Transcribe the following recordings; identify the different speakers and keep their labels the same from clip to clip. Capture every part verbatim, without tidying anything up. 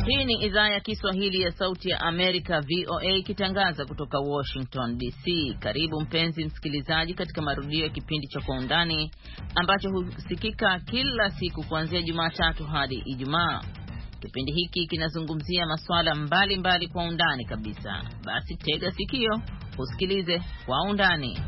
Speaker 1: Hii ni idhaa ya Kiswahili ya Sauti ya Amerika V O A ikitangaza kutoka Washington D C. Karibu mpenzi msikilizaji katika marudio ya kipindi cha Kwa Undani ambacho husikika kila siku kuanzia Jumatatu hadi Ijumaa. Kipindi hiki kinazungumzia masuala mbalimbali mbali kwa undani kabisa. Basi tega sikio, usikilize Kwa Undani.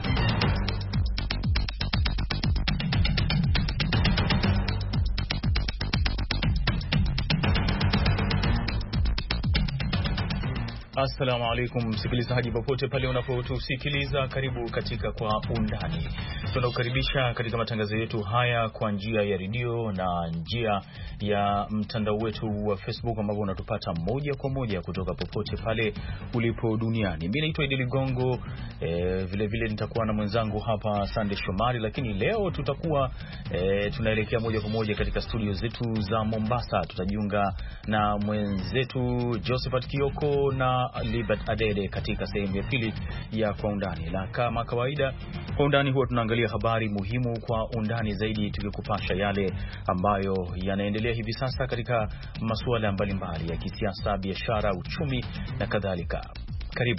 Speaker 2: Assalamu alaikum msikilizaji popote pale unapotusikiliza, karibu katika Kwa Undani. Tunakukaribisha katika matangazo yetu haya kwa njia ya redio na njia ya mtandao wetu wa Facebook ambapo unatupata moja kwa moja kutoka popote pale ulipo duniani. Mimi naitwa Idi Ligongo, e, vile vile nitakuwa na mwenzangu hapa Sande Shomari, lakini leo tutakuwa e, tunaelekea moja kwa moja katika studio zetu za Mombasa. Tutajiunga na mwenzetu Josephat Kioko na Libert Adede katika sehemu ya pili ya Kwa Undani. Na kama kawaida, Kwa Undani huwa tunaangalia habari muhimu kwa undani zaidi, tukikupasha yale ambayo yanaendelea hivi sasa katika masuala mbalimbali ya kisiasa, biashara, uchumi na kadhalika. Karibu.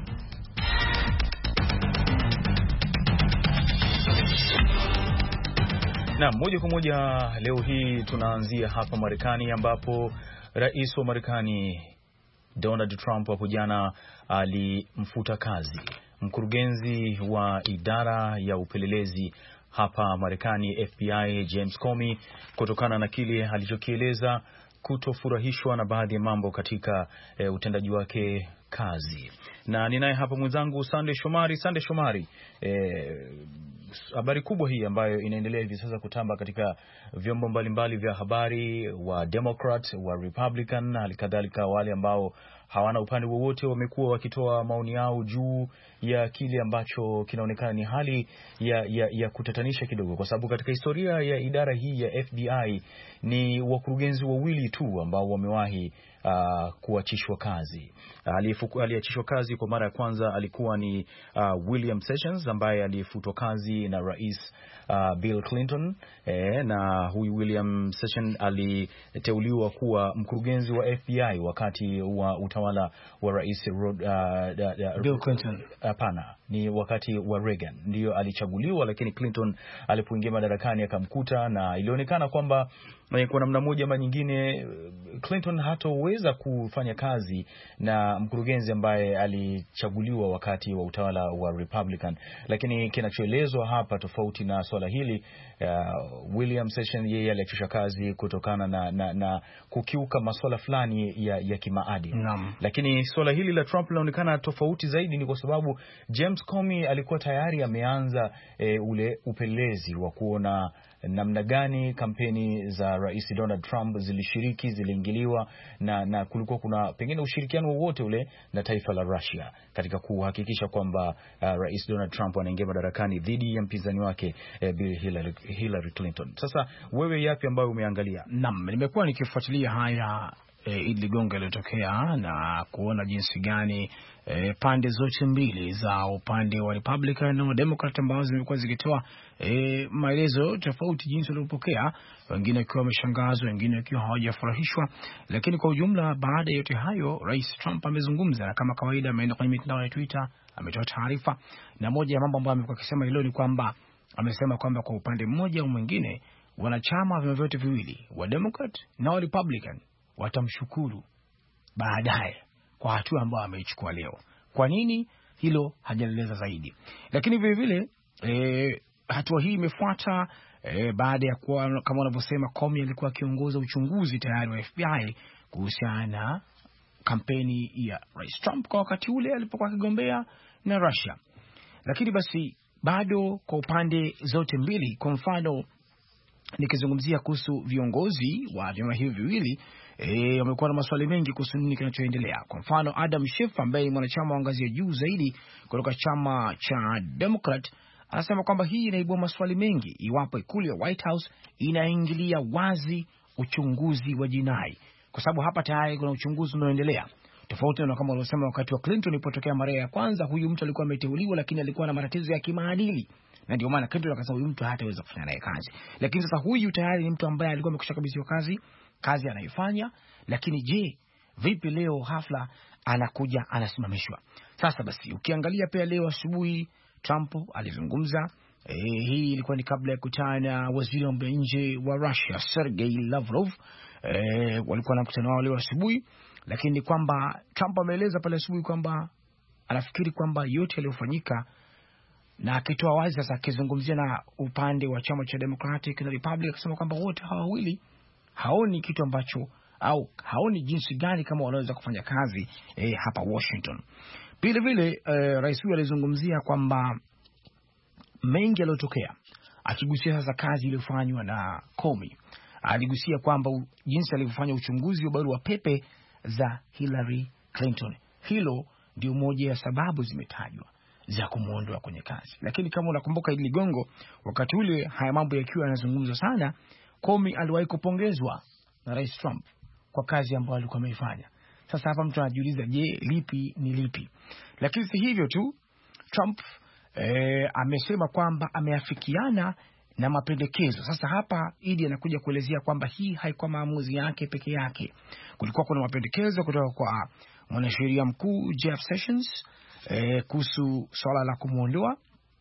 Speaker 2: Na moja kwa moja leo hii tunaanzia hapa Marekani ambapo Rais wa Marekani Donald Trump hapo jana alimfuta kazi mkurugenzi wa idara ya upelelezi hapa Marekani F B I James Comey kutokana na kile alichokieleza kutofurahishwa na baadhi ya mambo katika e, utendaji wake kazi. Na ninaye hapa mwenzangu Sande Shomari. Sande Shomari, habari e, kubwa hii ambayo inaendelea hivi sasa kutamba katika vyombo mbalimbali vya habari, wa Democrat, wa Republican, halikadhalika wale ambao hawana upande wowote wamekuwa wakitoa maoni yao juu ya kile ambacho kinaonekana ni hali ya, ya, ya kutatanisha kidogo, kwa sababu katika historia ya idara hii ya F B I ni wakurugenzi wawili tu ambao wamewahi uh, kuachishwa kazi. Aliyeachishwa kazi kwa mara ya kwanza alikuwa ni uh, William Sessions ambaye alifutwa kazi na Rais uh, Bill Clinton, eh, na huyu William Sessions aliteuliwa kuwa mkurugenzi wa F B I wakati wa utawala wa Rais uh, uh,
Speaker 3: Bill Clinton.
Speaker 2: Hapana, ni wakati wa Reagan ndio alichaguliwa, lakini Clinton alipoingia madarakani akamkuta, na ilionekana kwamba kwa namna moja ama nyingine Clinton hatoweza kufanya kazi na mkurugenzi ambaye alichaguliwa wakati wa utawala wa Republican. Lakini kinachoelezwa hapa tofauti na swala hili, uh, William Sessions yeye aliachishwa kazi kutokana na, na, na kukiuka masuala fulani ya, ya kimaadili.
Speaker 3: Naam.
Speaker 2: Lakini swala hili la Trump linaonekana tofauti zaidi, ni kwa sababu James Comey alikuwa tayari ameanza e, ule upelelezi wa kuona namna gani kampeni za Rais Donald Trump zilishiriki, ziliingiliwa na, na kulikuwa kuna pengine ushirikiano wowote ule na taifa la Russia katika kuhakikisha kwamba uh, Rais Donald Trump anaingia madarakani dhidi ya mpinzani wake eh, Bill Hillary, Hillary Clinton. Sasa wewe yapi ambayo umeangalia?
Speaker 3: Naam, nimekuwa nikifuatilia haya E, Idi Ligongo yaliyotokea na kuona jinsi gani e, pande zote mbili za upande wa Republican na Democrat ambao zimekuwa zikitoa e, maelezo tofauti jinsi waliopokea, wengine wakiwa wameshangazwa, wengine wakiwa hawajafurahishwa. Lakini kwa ujumla, baada ya yote hayo, Rais Trump amezungumza, na kama kawaida ameenda kwenye mitandao ya Twitter, ametoa taarifa, na moja ya mambo ambayo amekuwa akisema hilo ni kwamba amesema kwamba kwa upande mmoja au mwingine wanachama wa vyote viwili, wa Democrat na wa Republican, watamshukuru baadaye kwa hatua ambayo ameichukua leo. Kwa nini hilo hajaeleza zaidi, lakini vile vile e, hatua hii imefuata e, baada ya kuwa kama wanavyosema Comey alikuwa akiongoza uchunguzi tayari wa F B I kuhusiana na kampeni ya Rais Trump kwa wakati ule alipokuwa akigombea na Russia. Lakini basi bado kwa upande zote mbili, kwa mfano nikizungumzia kuhusu viongozi wa vyama hivi viwili, eh wamekuwa na maswali mengi kuhusu nini kinachoendelea. Kwa mfano Adam Schiff ambaye ni mwanachama wa ngazi ya juu zaidi kutoka chama cha Democrat anasema kwamba hii inaibua maswali mengi iwapo ikulu ya White House inaingilia wazi uchunguzi wa jinai, kwa sababu hapa tayari kuna uchunguzi unaoendelea. Tofauti na kama waliosema wakati wa Clinton ilipotokea mara ya kwanza, huyu mtu alikuwa ameteuliwa lakini alikuwa na matatizo ya kimaadili, na ndio maana Clinton akasema huyu mtu hataweza kufanya naye kazi. Lakini sasa huyu tayari ni mtu ambaye alikuwa amekwisha kabisa kazi kazi anaifanya, lakini je, vipi leo hafla anakuja anasimamishwa? Sasa basi ukiangalia pia leo asubuhi Trump alizungumza. E, hii ilikuwa ni kabla ya kukutana na waziri wa mambo ya nje wa Russia Sergei Lavrov. E, walikuwa na mkutano wao leo asubuhi, lakini kwamba Trump ameeleza pale asubuhi kwamba anafikiri kwamba yote yaliyofanyika, na akitoa wazi sasa akizungumzia na upande wa chama cha Democratic na Republican, akisema kwamba wote hawa wawili haoni kitu ambacho au haoni jinsi gani kama wanaweza kufanya kazi eh, hapa Washington. Vile vile eh, rais huyu alizungumzia kwamba mengi yaliyotokea, akigusia sasa kazi iliyofanywa na Comey. Aligusia kwamba jinsi alivyofanya uchunguzi wa barua pepe za Hillary Clinton. Hilo ndio moja ya sababu zimetajwa za kumuondoa kwenye kazi. Lakini kama unakumbuka Idi Ligongo, wakati ule haya mambo yakiwa yanazungumzwa sana, Comey aliwahi kupongezwa na Rais Trump kwa kazi ambayo alikuwa ameifanya. Sasa hapa mtu anajiuliza, je, lipi ni lipi? Lakini si hivyo tu, Trump eh, amesema kwamba ameafikiana na mapendekezo. Sasa hapa Idi anakuja kuelezea kwamba hii haikuwa maamuzi yake peke yake. Kulikuwa kuna mapendekezo kutoka kwa mwanasheria mkuu Jeff Sessions eh, kuhusu swala la kumuondoa.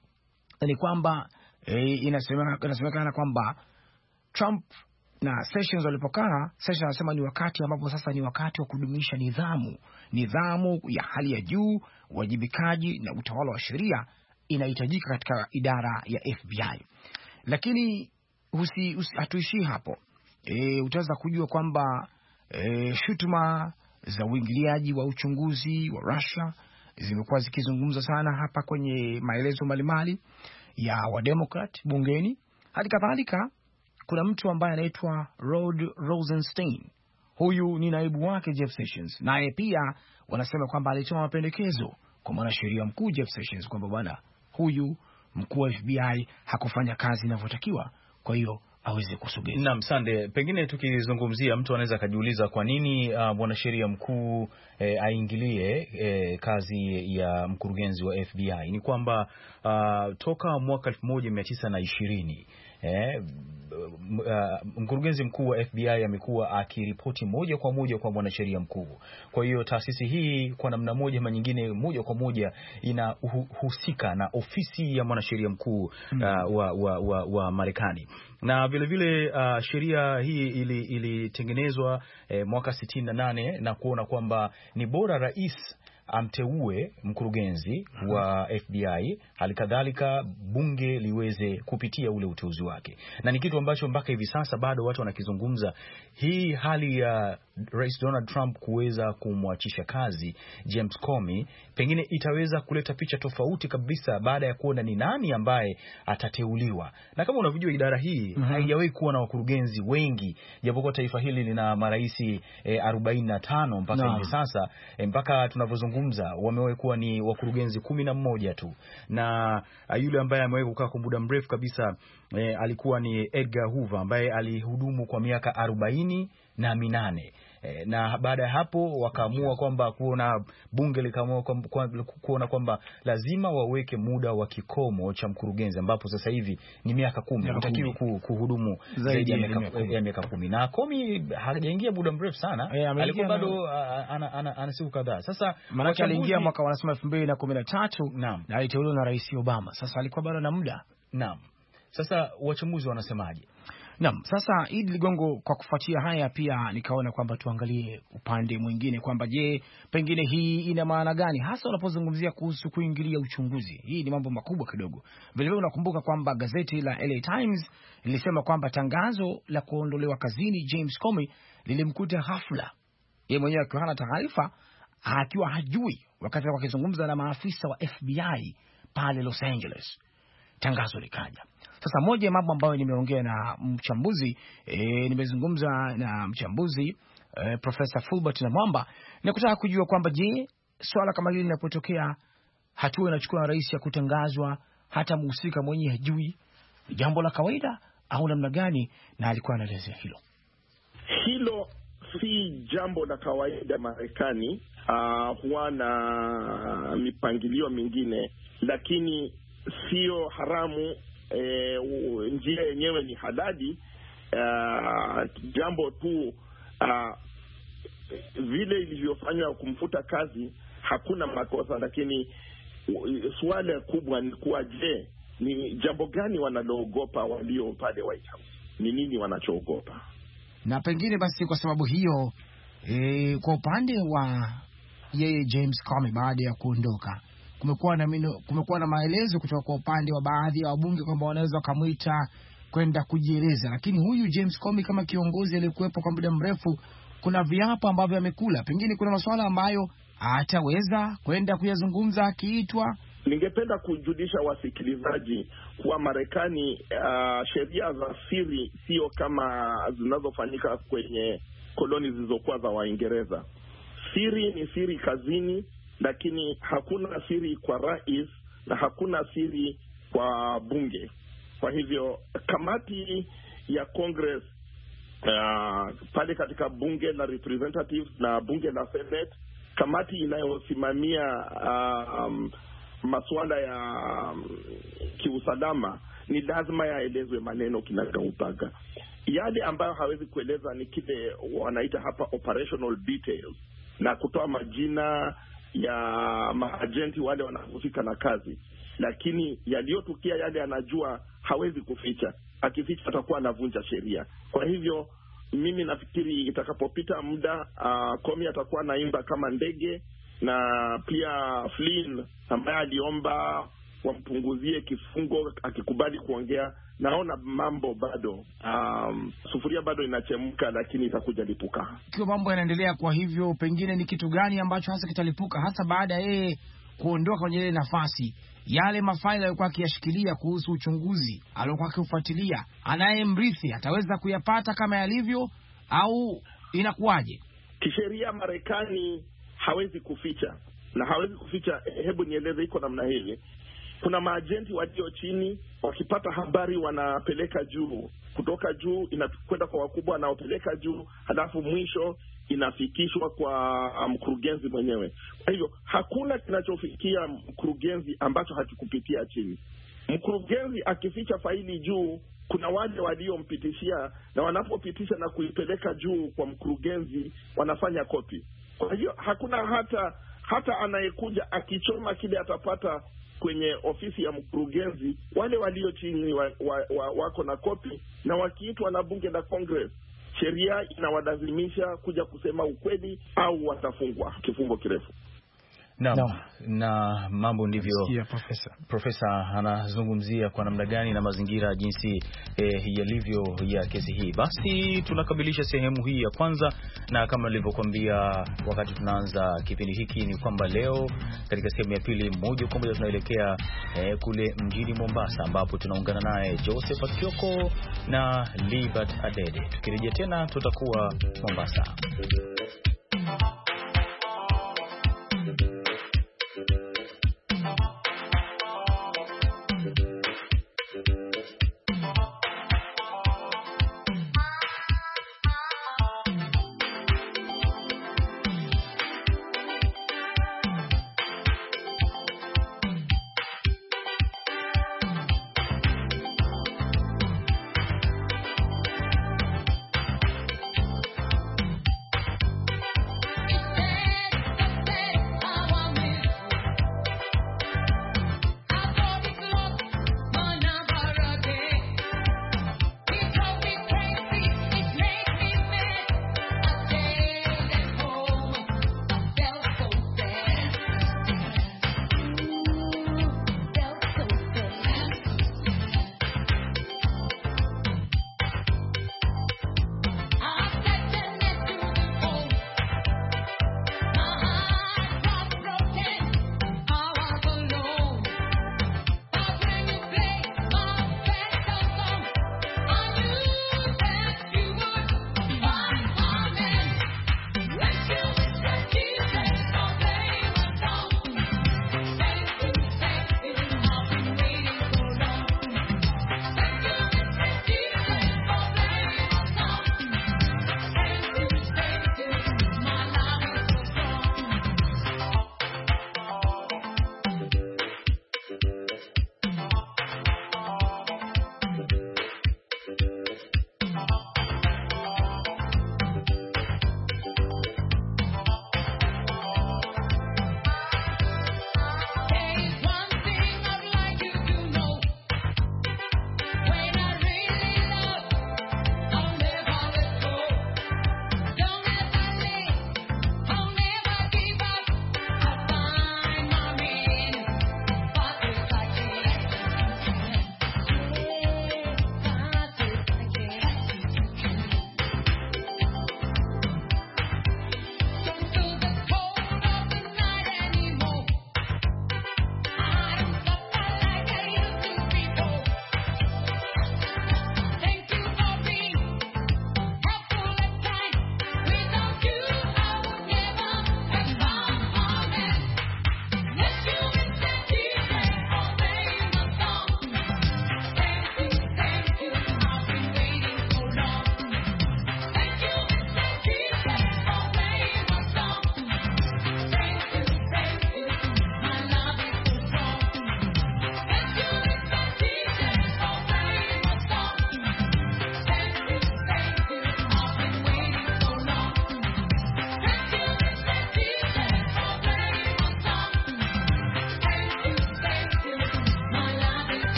Speaker 3: Ni kwamba eh, inasemekana inasemekana kwamba Trump na Sessions walipokaa, Sessions anasema ni wakati ambapo sasa ni wakati wa kudumisha nidhamu, nidhamu ya hali ya juu, uwajibikaji na utawala wa sheria inahitajika katika idara ya F B I. Lakini usi, usi, hatuishii hapo. E, utaweza kujua kwamba e, shutuma za uingiliaji wa uchunguzi wa Russia zimekuwa zikizungumza sana hapa kwenye maelezo mbalimbali ya Wademokrat bungeni. Hadi kadhalika kuna mtu ambaye anaitwa Rod Rosenstein. Huyu ni naibu wake Jeff Sessions, naye pia wanasema kwamba alitoa mapendekezo kwa mwanasheria mkuu Jeff Sessions kwamba bwana, huyu mkuu wa F B I hakufanya kazi inavyotakiwa, kwa hiyo aweze kusogeza.
Speaker 2: Naam, Sande, pengine tukizungumzia, mtu anaweza kujiuliza kwa nini uh, mwanasheria mkuu eh, aingilie eh, kazi ya mkurugenzi wa F B I. Ni kwamba uh, toka mwaka elfu moja mia tisa na ishirini Eh, uh, mkurugenzi mkuu wa F B I amekuwa akiripoti moja kwa moja kwa mwanasheria mkuu. Kwa hiyo taasisi hii kwa namna moja ama nyingine, moja kwa moja inahusika na ofisi ya mwanasheria mkuu uh, wa, wa, wa, wa Marekani. Na vile vile uh, sheria hii ilitengenezwa ili eh, mwaka sitini na nane na kuona kwamba ni bora rais amteue mkurugenzi wa F B I, halikadhalika bunge liweze kupitia ule uteuzi wake. Na ni kitu ambacho mpaka hivi sasa bado watu wanakizungumza. Hii hali ya Rais Donald Trump kuweza kumwachisha kazi James Comey pengine itaweza kuleta picha tofauti kabisa baada ya kuona ni nani ambaye atateuliwa. Na kama unavyojua idara hii mm -hmm. haijawahi kuwa na wakurugenzi wengi, japokuwa taifa hili lina maraisi eh, arobaini na tano mpaka hivi no. sasa eh, mpaka tunavyozungumza wamewahi kuwa ni wakurugenzi kumi na mmoja tu. Na uh, yule ambaye amewahi kukaa kwa muda mrefu kabisa eh, alikuwa ni Edgar Hoover ambaye alihudumu kwa miaka arobaini na minane. E, na baada ya hapo wakaamua kwamba kuona bunge likaamua kuona kwamba lazima waweke muda wa kikomo cha mkurugenzi, ambapo sasa hivi ni miaka kumi, hatakiwi kuhudumu zaidi ya miaka ya miaka kumi. Na Comey hajaingia muda mrefu sana, e, alikuwa bado ana, ana, ana siku kadhaa. Sasa
Speaker 3: maana aliingia mwaka wanasema elfu mbili na kumi na tatu na aliteuliwa na Rais Obama. Sasa alikuwa bado na muda.
Speaker 2: Naam. Sasa wachambuzi wanasemaje?
Speaker 3: Naam, sasa Idi Ligongo, kwa kufuatia haya pia nikaona kwamba tuangalie upande mwingine kwamba je, pengine hii ina maana gani hasa unapozungumzia kuhusu kuingilia uchunguzi. Hii ni mambo makubwa kidogo. Vile vile unakumbuka kwamba gazeti la L A Times lilisema kwamba tangazo la kuondolewa kazini James Comey lilimkuta ghafla, yeye mwenyewe akiwa hana taarifa, akiwa hajui, wakati wakizungumza na maafisa wa F B I pale Los Angeles. Tangazo likaja. Sasa moja ya mambo ambayo nimeongea na mchambuzi e, nimezungumza na mchambuzi e, Profesa Fulbert na Mwamba, na kutaka kujua kwamba je, swala kama hili linapotokea, hatua inachukua na rais ya kutangazwa hata mhusika mwenyewe hajui, jambo la kawaida au namna gani? Na alikuwa anaelezea hilo.
Speaker 4: Hilo si jambo la kawaida Marekani, uh, huwa na mipangilio mingine, lakini sio haramu. E, njia yenyewe ni halali, uh, jambo tu uh, vile ilivyofanywa kumfuta kazi hakuna makosa, lakini swali kubwa ni kuwa, je, ni jambo gani wanaloogopa walio pale White House? Ni nini wanachoogopa?
Speaker 3: Na pengine basi kwa sababu hiyo e, kwa upande wa yeye James Comey baada ya kuondoka, kumekuwa na mino, kumekuwa na maelezo kutoka kwa upande wa baadhi ya wabunge kwamba wanaweza kumuita kwenda kujieleza, lakini huyu James Comey kama kiongozi aliyekuwepo kwa muda mrefu, kuna viapo ambavyo amekula, pengine kuna masuala ambayo ataweza kwenda kuyazungumza akiitwa.
Speaker 4: Ningependa kujulisha wasikilizaji kuwa Marekani, uh, sheria za siri sio kama zinazofanyika kwenye koloni zilizokuwa za Waingereza. Siri ni siri kazini, lakini hakuna siri kwa rais na hakuna siri kwa bunge. Kwa hivyo kamati ya Congress uh, pale katika bunge la Representatives na bunge la Senate, kamati inayosimamia uh, um, masuala ya um, kiusalama, ni lazima yaelezwe maneno kinagaubaga. Yale ambayo hawezi kueleza ni kile wanaita hapa operational details, na kutoa majina ya maagenti wale wanahusika na kazi, lakini yaliyotukia yale anajua hawezi kuficha. Akificha atakuwa anavunja sheria. Kwa hivyo mimi nafikiri itakapopita muda, uh, Comey atakuwa naimba kama ndege, na pia Flynn ambaye aliomba wampunguzie kifungo akikubali kuongea. Naona mambo bado um, sufuria bado inachemka, lakini itakuja lipuka.
Speaker 3: Ikiwa mambo yanaendelea kwa hivyo, pengine ni kitu gani ambacho hasa kitalipuka hasa baada ya yeye kuondoka kwenye ile nafasi? Yale mafaili aliyokuwa akiyashikilia kuhusu uchunguzi aliyokuwa akiufuatilia, anayemrithi ataweza kuyapata kama yalivyo au inakuwaje?
Speaker 4: Kisheria Marekani hawezi kuficha, na hawezi kuficha. Hebu nieleze, iko namna hili. Kuna maajenti walio chini, wakipata habari wanapeleka juu, kutoka juu inakwenda kwa wakubwa wanaopeleka juu, halafu mwisho inafikishwa kwa mkurugenzi mwenyewe. Kwa hivyo hakuna kinachofikia mkurugenzi ambacho hakikupitia chini. Mkurugenzi akificha faili juu, kuna wale waliompitishia, na wanapopitisha na kuipeleka juu kwa mkurugenzi wanafanya kopi. Kwa hiyo hakuna hata hata anayekuja akichoma kile atapata kwenye ofisi ya mkurugenzi, wale walio chini wa, wa, wa, wako na kopi, na wakiitwa na bunge la Congress, sheria inawalazimisha kuja kusema ukweli au watafungwa kifungo kirefu.
Speaker 2: Na, no. na mambo ndivyo
Speaker 3: profesa.
Speaker 2: Profesa anazungumzia kwa namna gani na mazingira jinsi eh, yalivyo ya kesi hii. Basi tunakamilisha sehemu hii ya kwanza, na kama nilivyokuambia wakati tunaanza kipindi hiki ni kwamba leo katika sehemu ya pili moja kwa moja tunaelekea eh, kule mjini Mombasa, ambapo tunaungana naye Joseph Kioko na Libert Adede. Tukirejea tena tutakuwa Mombasa.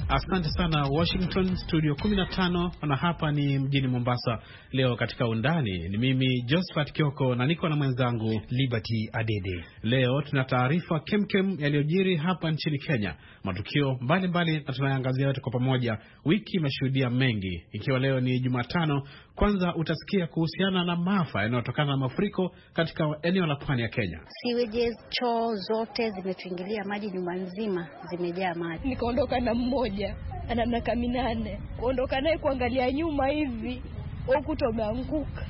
Speaker 5: Asante sana Washington, studio kumi na tano, na hapa ni mjini Mombasa. Leo katika undani ni mimi Josephat Kioko na niko na mwenzangu
Speaker 6: Liberty Adede.
Speaker 5: Leo tuna taarifa kemkem yaliyojiri hapa nchini Kenya, matukio mbalimbali na tunaangazia yote kwa pamoja. Wiki imeshuhudia mengi, ikiwa leo ni Jumatano. Kwanza utasikia kuhusiana na maafa yanayotokana na mafuriko katika eneo la pwani ya Kenya.
Speaker 7: Siweje, choo zote zimetuingilia maji, nyumba nzima zimejaa maji.
Speaker 8: Nikaondoka na mmoja ana miaka minane, kuondoka naye kuangalia nyuma hivi ukuta umeanguka.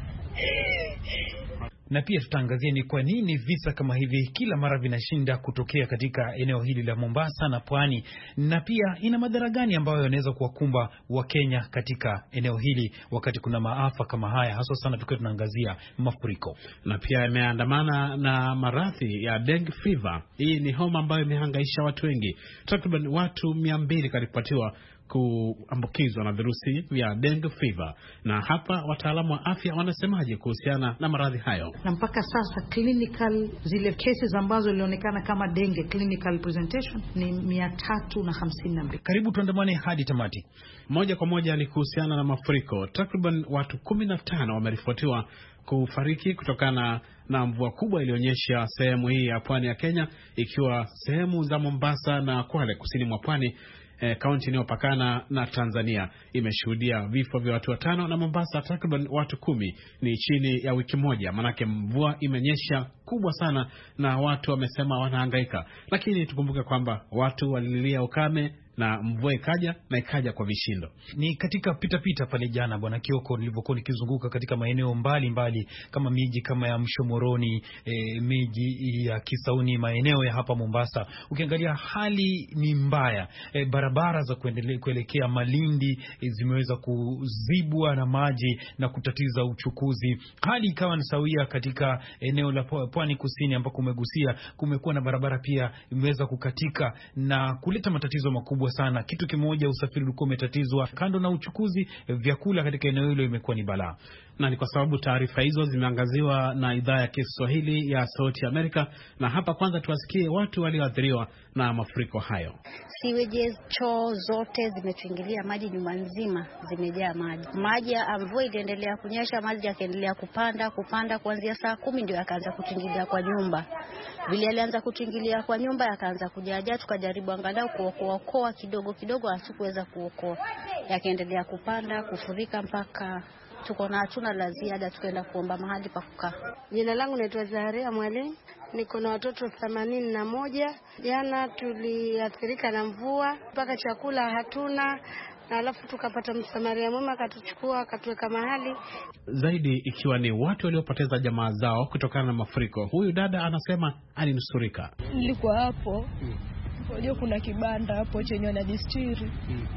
Speaker 6: Na pia tutaangazia ni kwa nini visa kama hivi kila mara vinashinda kutokea katika eneo hili la Mombasa na pwani, na pia ina madhara gani ambayo yanaweza kuwakumba wa Kenya katika eneo hili wakati kuna maafa kama haya, hasa sana tukiwa tunaangazia mafuriko.
Speaker 5: Na pia imeandamana na maradhi ya dengue fever. Hii ni homa ambayo imehangaisha watu wengi. Takriban watu mia mbili karipotiwa kuambukizwa na virusi vya dengue fever. Na hapa wataalamu wa afya wanasemaje kuhusiana na maradhi hayo?
Speaker 9: Na mpaka sasa clinical zile cases ambazo zilionekana kama dengue clinical presentation ni mia tatu na hamsini na mbili.
Speaker 6: Karibu tuandamane hadi tamati.
Speaker 5: Moja kwa moja ni kuhusiana na mafuriko. Takriban watu kumi na tano wameripotiwa kufariki kutokana na mvua kubwa ilionyesha sehemu hii ya pwani ya Kenya, ikiwa sehemu za Mombasa na Kwale kusini mwa pwani. Kaunti eh, inayopakana na Tanzania imeshuhudia vifo vya watu watano, na Mombasa takriban watu kumi. Ni chini ya wiki moja, manake mvua imenyesha kubwa sana na watu wamesema wanahangaika. Lakini tukumbuke kwamba watu walililia ukame na mvua ikaja na ikaja kwa vishindo.
Speaker 6: Ni katika pita pita pale jana Bwana Kioko, nilivyokuwa nikizunguka katika maeneo mbalimbali kama miji kama ya Mshomoroni, e, miji ya Kisauni, maeneo ya hapa Mombasa, ukiangalia hali ni mbaya. E, barabara za kuendelea kuelekea Malindi e, zimeweza kuzibwa na maji na kutatiza uchukuzi. Hali ikawa ni sawia katika eneo la pwani kusini ambako umegusia, kumekuwa na barabara pia imeweza kukatika na kuleta matatizo makubwa sana. Kitu kimoja, usafiri ulikuwa umetatizwa, kando na uchukuzi, vyakula katika eneo hilo imekuwa ni balaa.
Speaker 5: Na ni kwa sababu taarifa hizo zimeangaziwa na idhaa ya Kiswahili ya Sauti ya Amerika. Na hapa kwanza tuwasikie watu walioathiriwa na mafuriko hayo.
Speaker 7: Siweje, choo zote zimetuingilia maji, nyumba nzima zimejaa maji. Maji ya mvua iliendelea kunyesha, maji yakaendelea kupanda kupanda kuanzia saa kumi ndio yakaanza kutingilia kwa nyumba. Vile alianza kutingilia kwa nyumba yakaanza kujaja, tukajaribu angalau kuokoa kidogo kidogo, hatukuweza kuokoa. Yakaendelea kupanda kufurika mpaka tuko na hatuna la ziada, tukaenda kuomba mahali pa kukaa.
Speaker 10: Jina langu naitwa Zaharia Mwalimu, niko na watoto themanini na moja. Jana tuliathirika na mvua mpaka chakula hatuna, na alafu tukapata msamaria mwema akatuchukua akatuweka mahali.
Speaker 5: Zaidi ikiwa ni watu waliopoteza jamaa zao kutokana na mafuriko. Huyu dada anasema alinusurika.
Speaker 8: Nilikuwa hapo, unajua kuna kibanda hapo chenye wanajistiri.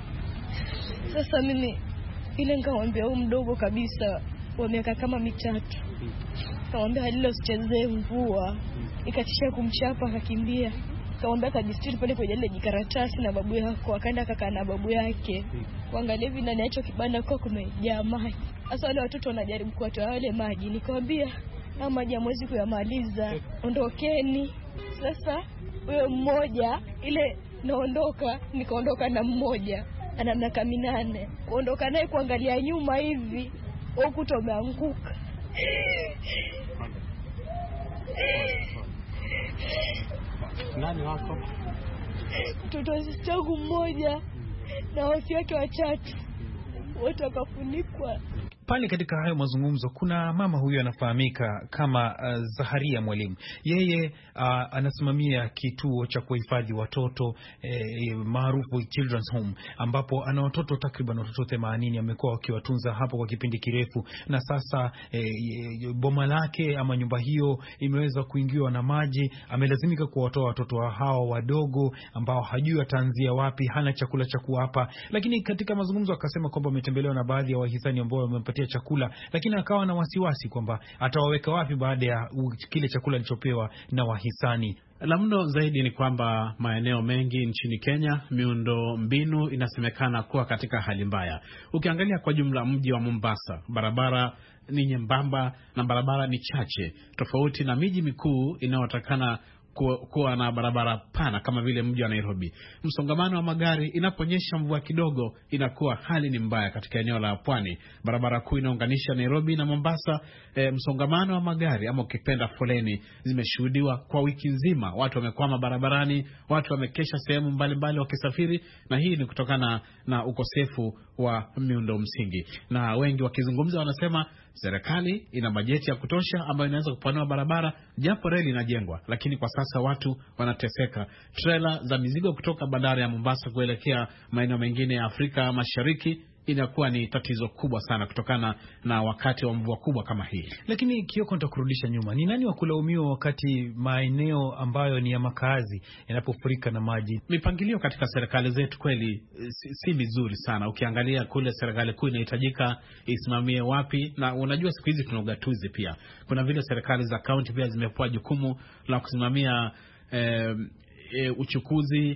Speaker 8: Sasa mimi ile nikamwambia huyu mdogo kabisa wa miaka kama mitatu, nikamwambia halilo usichezee mvua, ikatisha kumchapa akakimbia. Nikamwambia kajistiri pale kwa ile jikaratasi na babu yako, akaenda akakaa na babu yake. Kuangalia hivi ndani yacho kibanda kwa kumejaa maji. Sasa wale watoto wanajaribu kutoa wale maji, nikamwambia na maji hamwezi kuyamaliza, ondokeni. Sasa huyo mmoja ile naondoka, nikaondoka na mmoja ana miaka minane, kuondoka naye kuangalia nyuma hivi ukuta umeanguka.
Speaker 5: Nani wako?
Speaker 8: Mtoto wangu mmoja na watu wake watatu, wote wakafunikwa.
Speaker 6: Pale katika hayo mazungumzo kuna mama huyu anafahamika kama uh, Zaharia Mwalimu. Yeye uh, anasimamia kituo cha kuhifadhi watoto eh, maarufu Children's Home, ambapo ana watoto takriban watoto themanini. Amekuwa wakiwatunza hapo kwa kipindi kirefu, na sasa eh, boma lake ama nyumba hiyo imeweza kuingiwa na maji. Amelazimika kuwatoa watoto hao wadogo ambao hajui ataanzia wapi, hana chakula cha kuwapa. Lakini katika mazungumzo akasema kwamba ametembelewa na baadhi ya wahisani ambao wamempatia chakula, lakini akawa na wasiwasi kwamba atawaweka wapi baada ya kile chakula alichopewa na wahisani.
Speaker 5: La mno zaidi ni kwamba maeneo mengi nchini Kenya miundo mbinu inasemekana kuwa katika hali mbaya. Ukiangalia kwa jumla mji wa Mombasa, barabara ni nyembamba na barabara ni chache, tofauti na miji mikuu inayotakana kuwa na barabara pana kama vile mji wa Nairobi. Msongamano wa magari inaponyesha mvua kidogo inakuwa hali ni mbaya katika eneo la pwani. Barabara kuu inaunganisha Nairobi na Mombasa. E, msongamano wa magari ama ukipenda foleni zimeshuhudiwa kwa wiki nzima. Watu wamekwama barabarani, watu wamekesha sehemu mbalimbali wakisafiri, na hii ni kutokana na ukosefu wa miundo msingi. Na wengi wakizungumza wanasema serikali ina bajeti ya kutosha ambayo inaweza kupanua barabara, japo reli inajengwa, lakini kwa sasa watu wanateseka. Trela za mizigo kutoka bandari ya Mombasa kuelekea maeneo mengine ya Afrika Mashariki inakuwa ni tatizo kubwa sana kutokana na wakati wa mvua kubwa kama hii.
Speaker 6: Lakini Kioko, nitakurudisha nyuma. Ni nani wa kulaumiwa wakati maeneo ambayo ni ya makazi yanapofurika na maji?
Speaker 5: Mipangilio katika serikali zetu kweli si, si mizuri sana. Ukiangalia kule serikali kuu inahitajika isimamie wapi, na unajua siku hizi tuna ugatuzi pia. Kuna vile serikali za kaunti pia zimepewa jukumu la kusimamia eh, eh, uchukuzi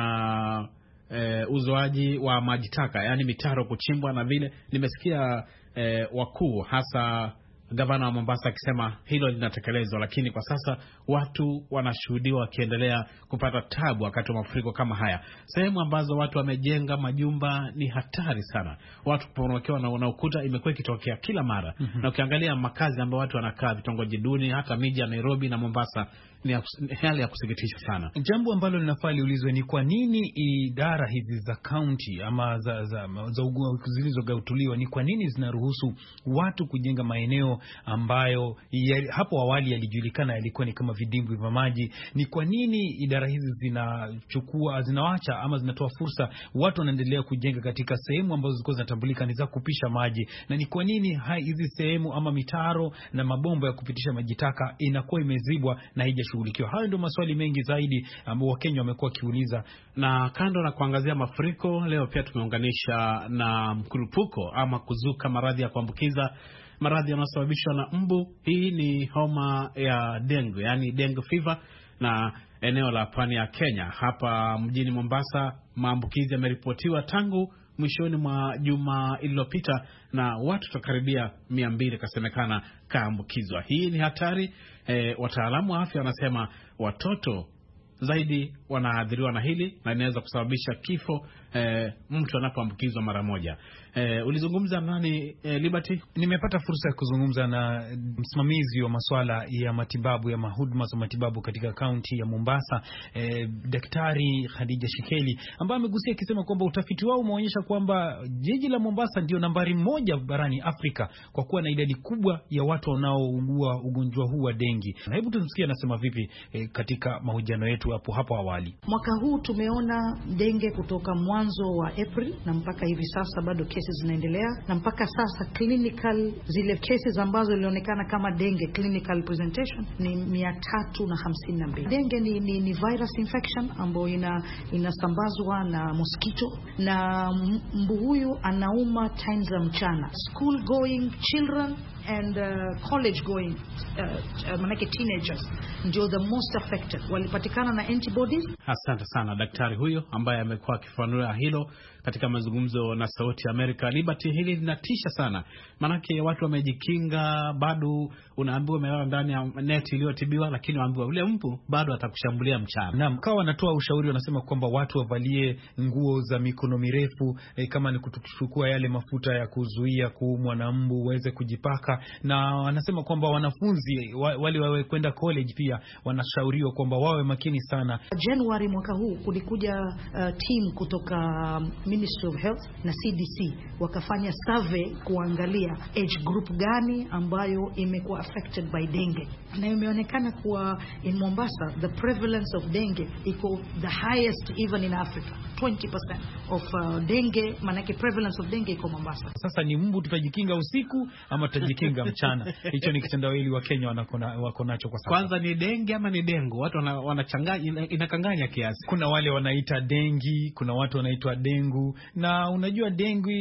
Speaker 5: na E, uzoaji wa maji taka, yani mitaro kuchimbwa, na vile nimesikia e, wakuu hasa gavana wa Mombasa akisema hilo linatekelezwa, lakini kwa sasa watu wanashuhudiwa wakiendelea kupata tabu wakati wa mafuriko kama haya. Sehemu ambazo watu wamejenga majumba ni hatari sana. Watu kuporomokewa na, na ukuta imekuwa ikitokea kila mara. Mm-hmm. Na ukiangalia makazi ambayo watu wanakaa, vitongoji duni, hata miji ya Nairobi na Mombasa, ni hali ya kusikitisha sana.
Speaker 6: Jambo ambalo linafaa liulizwe ni kwa nini idara hizi za county ama za, za, za zilizogautuliwa, ni kwa nini zinaruhusu watu kujenga maeneo ambayo ya, hapo awali yalijulikana yalikuwa ni kama vidimbwi vya maji? Ni kwa nini idara hizi zinachukua zinawacha ama zinatoa fursa watu wanaendelea kujenga katika sehemu ambazo zilikuwa zinatambulika ni za kupisha maji? Na ni kwa nini hai hizi sehemu ama mitaro na mabomba ya kupitisha maji taka inakuwa imezibwa na haijashughulikiwa? Hayo ndio maswali mengi zaidi ambao Wakenya wamekuwa kiuliza.
Speaker 5: Na kando na kuangazia mafuriko, leo pia tumeunganisha na mkurupuko ama kuzuka maradhi ya kuambukiza, maradhi yanayosababishwa na mbu. Hii ni homa ya dengue, yani dengue fever, na eneo la pwani ya Kenya. Hapa mjini Mombasa maambukizi yameripotiwa tangu mwishoni mwa juma ililopita, na watu takaribia mia mbili kasemekana kaambukizwa. Hii ni hatari. E, wataalamu wa afya wanasema watoto zaidi wanaadhiriwa na hili na inaweza kusababisha kifo e, mtu anapoambukizwa mara moja. E, ulizungumza nani e, Liberty?
Speaker 6: Nimepata fursa ya kuzungumza na msimamizi wa masuala ya matibabu ya mahuduma za matibabu katika kaunti ya Mombasa, e, Daktari Khadija Shikeli, ambaye amegusia akisema kwamba utafiti wao umeonyesha kwamba jiji la Mombasa ndio nambari moja barani Afrika kwa kuwa na idadi kubwa ya watu wanaougua ugonjwa huu wa dengi. Na hebu tumsikie anasema vipi e, katika mahojiano yetu hapo hapo awali.
Speaker 9: Mwaka huu tumeona denge kutoka mwanzo wa April na mpaka hivi sasa bado cases zinaendelea, na mpaka sasa clinical zile cases ambazo zilionekana kama dengue clinical presentation ni mia tatu na hamsini na mbili. Dengue ni, ni, ni virus infection ambayo ina inasambazwa na mosquito, na mbu huyu anauma time za mchana. School going children and uh, college going uh, uh, manake teenagers ndio the most affected, walipatikana na antibodies.
Speaker 5: Asante sana daktari huyo ambaye amekuwa akifanua hilo katika mazungumzo na Sauti ya Amerika. Liberty, hili linatisha sana, manake watu wamejikinga, bado unaambiwa umelala ndani ya neti iliyotibiwa, lakini waambiwa ule mpu bado atakushambulia mchana.
Speaker 6: Naam, kawa wanatoa ushauri, wanasema kwamba watu wavalie nguo za mikono mirefu, eh, kama ni kuchukua yale mafuta ya kuzuia kuumwa na mbu uweze kujipaka, na wanasema kwamba wanafunzi wale wawe kwenda college pia wanashauriwa kwamba wawe makini sana.
Speaker 9: January mwaka huu kulikuja uh, team kutoka um, Ministry of Health na C D C wakafanya survey kuangalia age group gani ambayo imekuwa affected by dengue, na imeonekana kuwa in Mombasa the prevalence of dengue iko the highest even in Africa. twenty percent of uh, dengue, manake prevalence of dengue iko Mombasa.
Speaker 6: Sasa ni mbu tutajikinga usiku ama tutajikinga mchana? Hicho ni kitendawili wa Kenya wako nacho kwa sasa.
Speaker 5: Kwanza ni dengue ama ni dengu? Watu wanachanganya, inakanganya kiasi.
Speaker 6: Kuna wale wanaita dengi, kuna watu wanaitwa dengu, na unajua dengu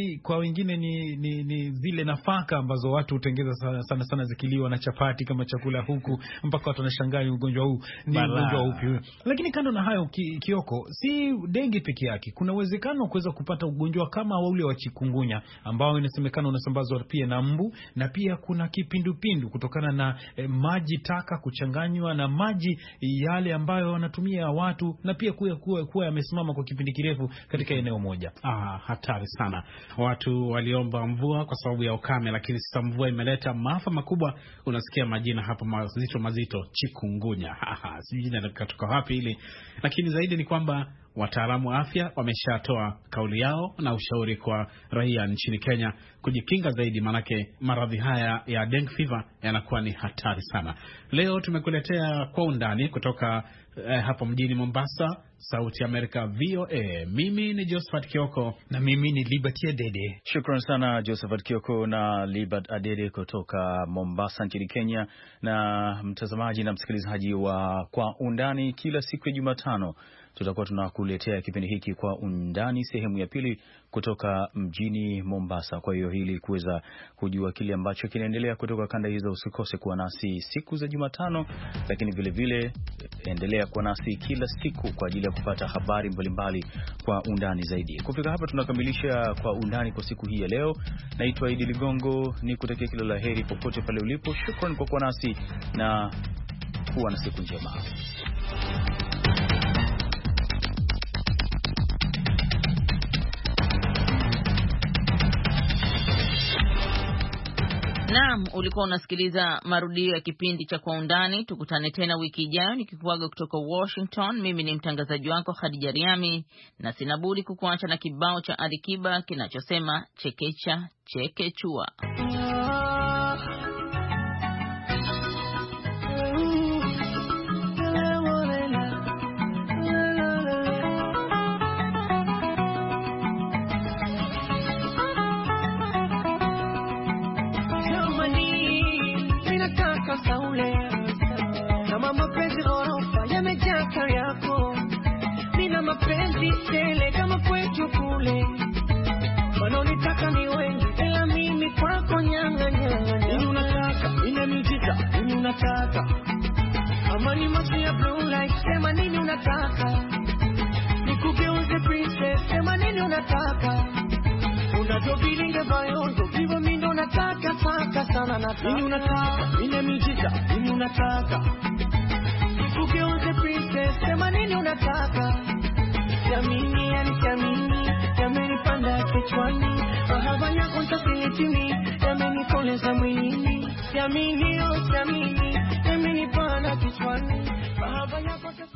Speaker 6: hii kwa wengine ni, ni, ni zile nafaka ambazo watu hutengeza sana, sana sana zikiliwa na chapati kama chakula huku, mpaka watu wanashangaa ni ugonjwa huu ni ugonjwa upi. Lakini kando na hayo ki, Kioko, si dengue peke yake, kuna uwezekano wa kuweza kupata ugonjwa kama ule wa chikungunya ambao inasemekana unasambazwa pia na mbu, na pia kuna kipindupindu kutokana na eh, maji taka kuchanganywa na maji yale ambayo wanatumia watu, na pia kuwa kuwa, kuwa yamesimama kwa kipindi kirefu katika eneo moja.
Speaker 5: Ah, hatari sana. Watu waliomba mvua kwa sababu ya ukame, lakini sasa mvua imeleta maafa makubwa. Unasikia majina hapa mazito mazito, chikungunya. Sijui jina kutoka wapi ile, lakini zaidi ni kwamba wataalamu wa afya wameshatoa kauli yao na ushauri kwa raia nchini Kenya kujikinga zaidi, manake maradhi haya ya dengue fever yanakuwa ni hatari sana. Leo tumekuletea kwa undani kutoka eh, hapa mjini Mombasa, Sauti America V O A. Mimi ni Josephat Kioko
Speaker 6: na mimi ni Liberty Adede.
Speaker 2: Shukran sana Josephat Kioko na Liberty Adede kutoka Mombasa nchini Kenya. Na mtazamaji na msikilizaji wa Kwa Undani, kila siku ya Jumatano tutakuwa tunakuletea kipindi hiki Kwa Undani sehemu ya pili kutoka mjini Mombasa. Kwa hiyo hili kuweza kujua kile ambacho kinaendelea kutoka kanda hizo, usikose kuwa nasi siku za Jumatano, lakini vile vile endelea kuwa nasi kila siku kwa ajili ya kupata habari mbalimbali kwa undani zaidi. Kufika hapa tunakamilisha Kwa Undani kwa siku hii ya leo. Naitwa Idi Ligongo, nikutakia kila la heri popote pale ulipo. Shukrani kwa kuwa nasi na kuwa na siku njema.
Speaker 1: Naam, ulikuwa unasikiliza marudio ya kipindi cha Kwa Undani. Tukutane tena wiki ijayo nikikuaga kutoka Washington. Mimi ni mtangazaji wako Khadija Riami, na sina budi kukuacha na kibao cha Alikiba kinachosema chekecha chekechua.
Speaker 11: Kama mapenzi ghorofa yamejaa kari yako, nina mapenzi tele kama kwetu kule. Wanaonitaka ni wengi ila mimi kwako nyanga nyanga. Nini unataka? Nina miujiza. Nini unataka? Amani machi ya blue light. Sema nini unataka? Nikugeuze princess. Sema nini unataka? Unatobilinga bayondo. Vivo mindo nataka taka sana nataka. Nini unataka? Nina miujiza. Nini unataka? Nikugeuze princess. Sema nini unataka? Yamini yani yamini. Yamenipanda kichwani. Mahaba yako ntasilitini. Yamenikoleza mwilini. Yamini oh yamini. Yamenipanda kichwani. Mahaba yako